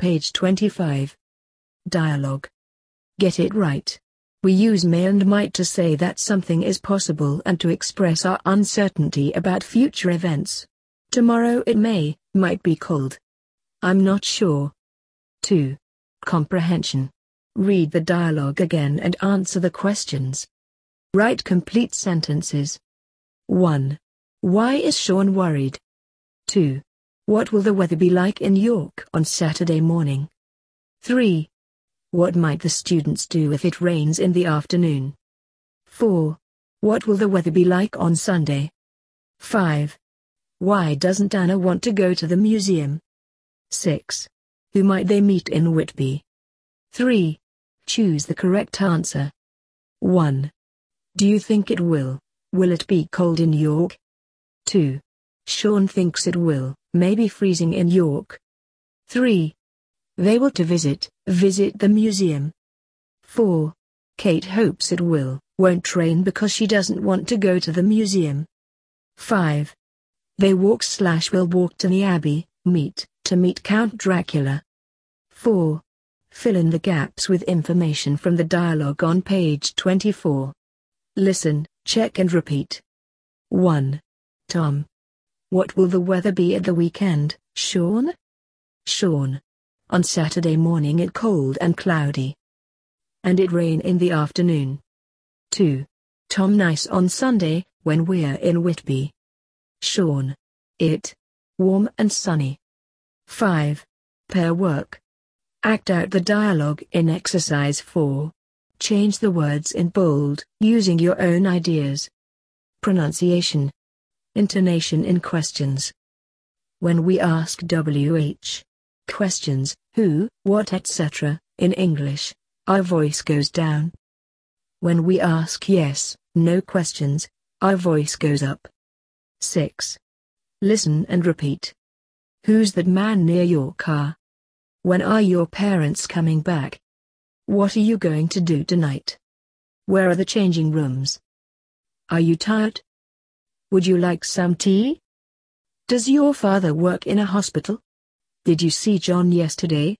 page 25. Dialogue. Get it right. We use may and might to say that something is possible and to express our uncertainty about future events. Tomorrow it might be cold. I'm not sure. 2. Comprehension. Read the dialogue again and answer the questions. Write complete sentences. 1. Why is Sean worried? 2. What will the weather be like in York on Saturday morning? 3. What might the students do if it rains in the afternoon? 4. What will the weather be like on Sunday? 5. Why doesn't Anna want to go to the museum? 6. Who might they meet in Whitby? 3. Choose the correct answer. 1. Do you think it will it be cold in York? 2. Sean thinks it will, maybe freezing in York. 3. They will to visit the museum. 4. Kate hopes it won't rain because she doesn't want to go to the museum. 5. They will walk to the Abbey, to meet Count Dracula. 4. Fill in the gaps with information from the dialogue on page 24. Listen, check and repeat. 1. Tom. What will the weather be at the weekend, Sean? Sean. On Saturday morning it cold and cloudy. And it rain in the afternoon. 2. Tom. Nice on Sunday, when we're in Whitby. Sean. It. Warm and sunny. 5. Pair work. Act out the dialogue in exercise 4. Change the words in bold, using your own ideas. Pronunciation. Intonation in questions. When we ask WH questions, who, what, etc., in English, our voice goes down. When we ask yes, no questions, our voice goes up. 6. Listen and repeat. Who's that man near your car? When are your parents coming back? What are you going to do tonight? Where are the changing rooms? Are you tired? Would you like some tea? Does your father work in a hospital? Did you see John yesterday?